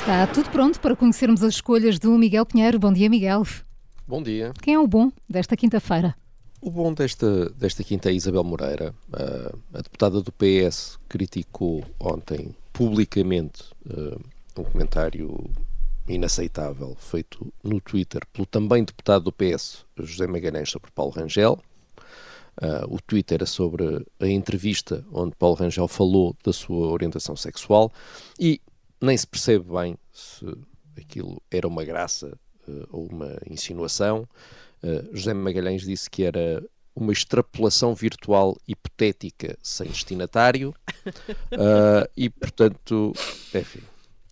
Está tudo pronto para conhecermos as escolhas do Miguel Pinheiro. Bom dia, Miguel. Bom dia. Quem é o bom desta quinta-feira? O bom desta quinta é Isabel Moreira. A deputada do PS criticou ontem publicamente um comentário inaceitável feito no Twitter pelo também deputado do PS, José Magalhães, sobre Paulo Rangel. O Twitter era sobre a entrevista onde Paulo Rangel falou da sua orientação sexual e nem se percebe bem se aquilo era uma graça ou uma insinuação. José Magalhães disse que era uma extrapolação virtual hipotética sem destinatário e, portanto, enfim,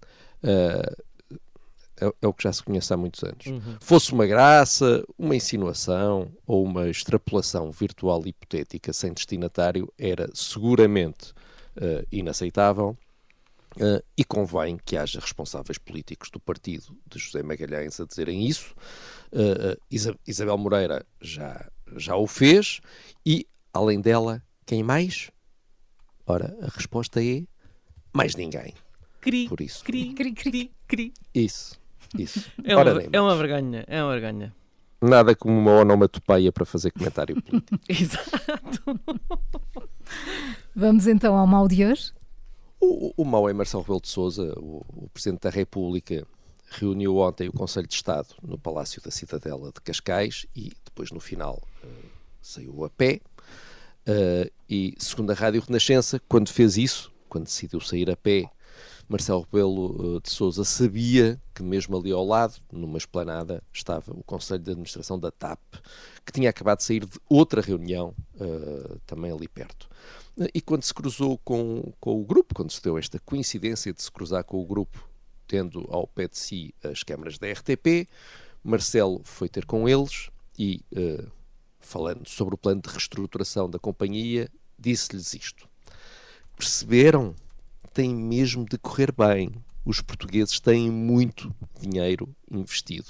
é o que já se conhece há muitos anos. Fosse uma graça, uma insinuação ou uma extrapolação virtual hipotética sem destinatário, era seguramente inaceitável. E convém que haja responsáveis políticos do partido de José Magalhães a dizerem isso. Isabel Moreira já o fez e, além dela, quem mais? Ora, a resposta é mais ninguém. Por isso. Cri. Isso. É uma vergonha. Nada como uma onomatopeia para fazer comentário político. Exato. Vamos então ao mal de hoje. O mau é Marcelo Rebelo de Sousa, o Presidente da República, reuniu ontem o Conselho de Estado no Palácio da Cidadela de Cascais e depois no final saiu a pé. E segundo a Rádio Renascença, quando fez isso, quando decidiu sair a pé, Marcelo Rebelo de Sousa sabia que mesmo ali ao lado, numa esplanada, estava o Conselho de Administração da TAP, que tinha acabado de sair de outra reunião, também ali perto. E quando se cruzou com o grupo, quando se deu esta coincidência de se cruzar com o grupo, tendo ao pé de si as câmaras da RTP, Marcelo foi ter com eles e, falando sobre o plano de reestruturação da companhia, disse-lhes isto. Perceberam? Tem mesmo de correr bem. Os portugueses têm muito dinheiro investido.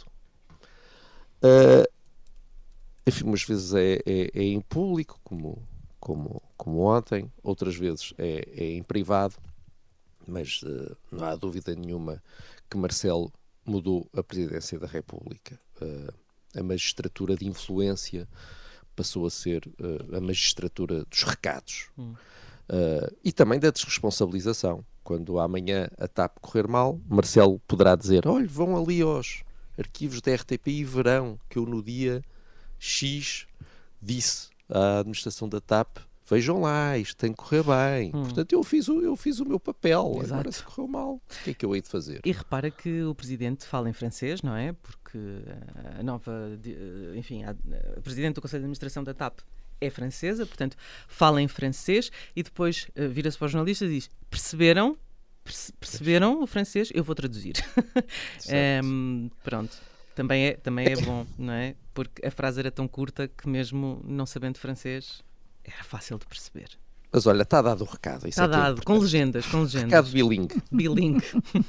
Enfim, umas vezes é em público, como ontem, outras vezes é em privado, mas não há dúvida nenhuma que Marcelo mudou a presidência da República. A magistratura de influência passou a ser a magistratura dos recados. E também da desresponsabilização. Quando amanhã a TAP correr mal, Marcelo poderá dizer: olha, vão ali aos arquivos da RTP e verão que eu no dia X disse à administração da TAP: vejam lá, isto tem que correr bem. Portanto, eu fiz o meu papel. Exato. Agora, se correu mal, o que é que eu hei de fazer? E repara que o Presidente fala em francês, não é? Porque a nova, enfim, a Presidente do Conselho de Administração da TAP é francesa, portanto, fala em francês e depois vira-se para os jornalistas e diz: perceberam o francês? Eu vou traduzir. Pronto. Também é bom, não é? Porque a frase era tão curta que mesmo não sabendo francês era fácil de perceber. Mas olha, está dado o recado. Está dado, com legendas. Recado bilingue. Bilingue.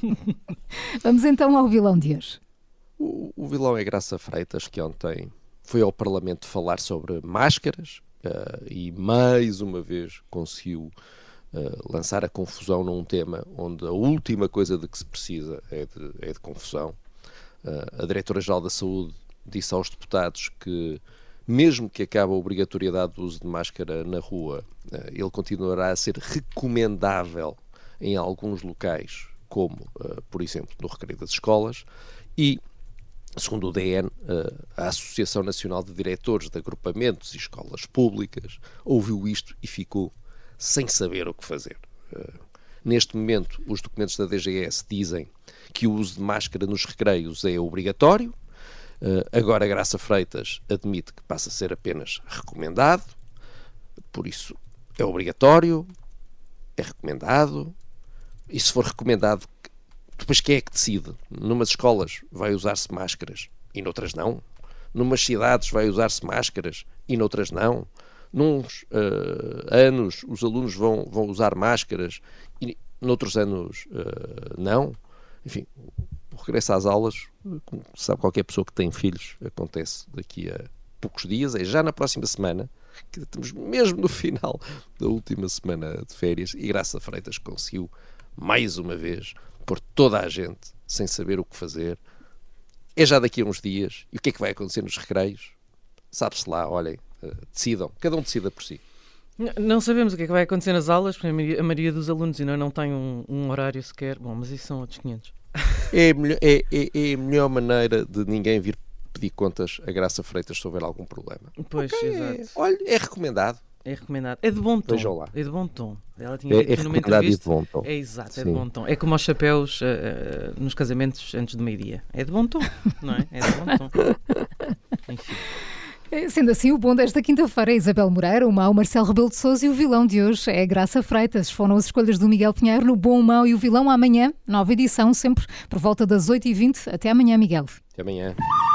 Vamos então ao vilão de hoje. O vilão é Graça Freitas, que ontem foi ao Parlamento falar sobre máscaras e mais uma vez conseguiu lançar a confusão num tema onde a última coisa de que se precisa é de confusão. A Diretora-Geral da Saúde disse aos deputados que, mesmo que acabe a obrigatoriedade do uso de máscara na rua, ele continuará a ser recomendável em alguns locais, como, por exemplo, no recreio das escolas. E, segundo o DN, a Associação Nacional de Diretores de Agrupamentos e Escolas Públicas ouviu isto e ficou sem saber o que fazer. Neste momento, os documentos da DGS dizem que o uso de máscara nos recreios é obrigatório. Agora, Graça Freitas admite que passa a ser apenas recomendado. Por isso, é obrigatório, é recomendado. E se for recomendado, depois quem é que decide? Numas escolas vai usar-se máscaras e noutras não. Numas cidades vai usar-se máscaras e noutras não. Nuns anos os alunos vão usar máscaras e noutros anos não. Enfim, o regresso às aulas, como sabe qualquer pessoa que tem filhos, acontece daqui a poucos dias, é já na próxima semana, que estamos mesmo no final da última semana de férias, e Graça Freitas conseguiu, mais uma vez, pôr toda a gente sem saber o que fazer. É já daqui a uns dias. E o que é que vai acontecer nos recreios? Sabe-se lá, olhem, decidam. Cada um decida por si. Não sabemos o que é que vai acontecer nas aulas, porque a maioria dos alunos ainda não tem um horário sequer. Bom, mas isso são outros 500. É a melhor maneira de ninguém vir pedir contas a Graça Freitas se houver algum problema. Pois, exato. Olha, é recomendado. É recomendado. É de bom tom. Vejam lá. É de bom tom. Ela tinha dito numa recomendado entrevista. e de bom tom. É exato, Sim. é de bom tom. É como aos chapéus nos casamentos antes do meio-dia. É de bom tom, não é? É de bom tom. Enfim. Sendo assim, o bom desta quinta-feira é Isabel Moreira, o mau Marcelo Rebelo de Sousa e o vilão de hoje é Graça Freitas. Foram as escolhas do Miguel Pinheiro no Bom, o Mau e o Vilão. Amanhã, nova edição, sempre por volta das 8h20. Até amanhã, Miguel. Até amanhã.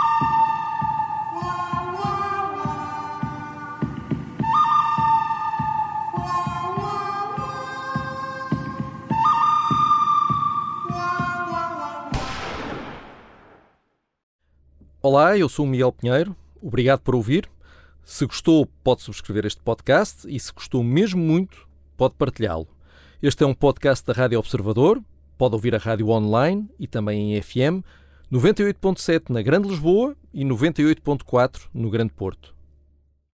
Olá, eu sou o Miguel Pinheiro. Obrigado por ouvir. Se gostou, pode subscrever este podcast e se gostou mesmo muito, pode partilhá-lo. Este é um podcast da Rádio Observador. Pode ouvir a rádio online e também em FM, 98.7 na Grande Lisboa e 98.4 no Grande Porto.